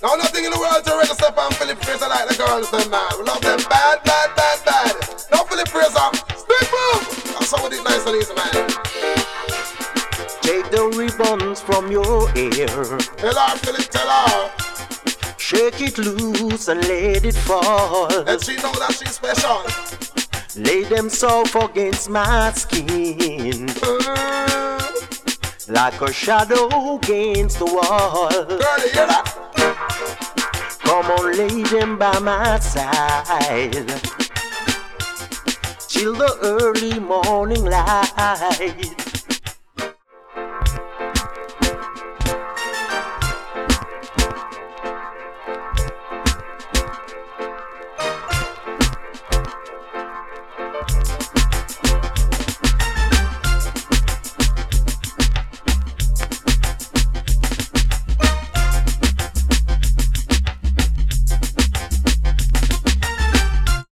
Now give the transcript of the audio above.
Now nothing in the world to ready step on Philip Fraser like the girls them man. We love them bad, bad, bad, bad. Now Philip Fraser, speak move. That's how it is nice and easy, man. Take the ribbons from your hair. Tell her, Philip, tell her. Shake it loose and let it fall. Let she know that she's special. Lay them soft against my skin. Like a shadow against the wall. Girl, you hear that? Come on, lay them by my side till the early morning light.